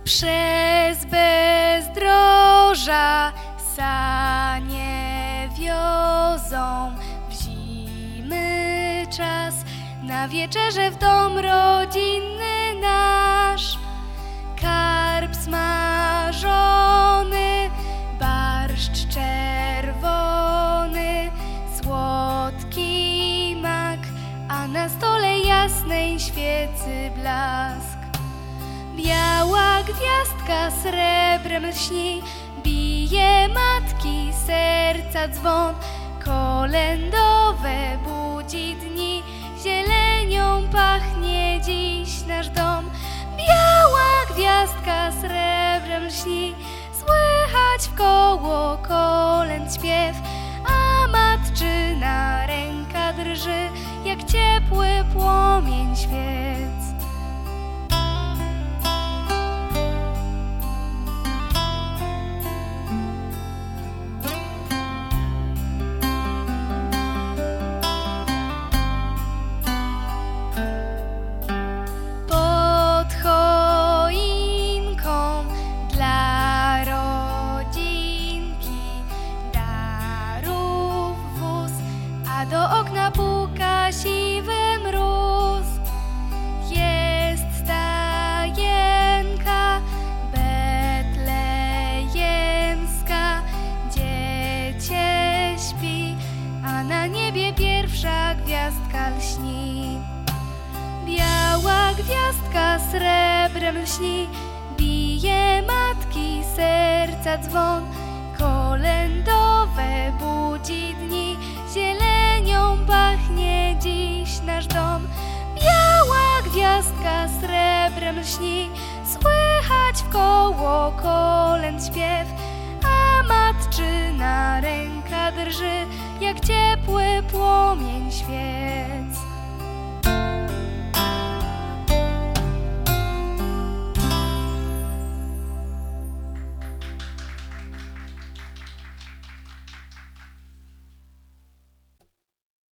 Przez bezdroża sanie wiozą w zimy czas, na wieczerze w dom rodzinny nasz. Karp smażony, barszcz czerwony, słodki mak, a na stole jasnej świecy blask. Biała gwiazdka srebrem lśni, bije matki serca dzwon. Kolędowe budzi dni, zielenią pachnie dziś nasz dom. Biała gwiazdka srebrem lśni, słychać wkoło kolęd śpiew, a matczyna ręka drży jak ciepły płomień świec. Do okna puka siwy mróz. Jest stajenka betlejemska, dziecię śpi, a na niebie pierwsza gwiazdka lśni. Biała gwiazdka srebrem lśni, bije matki serca dzwon. Kolędowe budzi dni, zielenią pachnie dziś nasz dom. Biała gwiazdka srebrem lśni, słychać wkoło kolęd śpiew, a matczyna ręka drży jak ciepły płomień świec.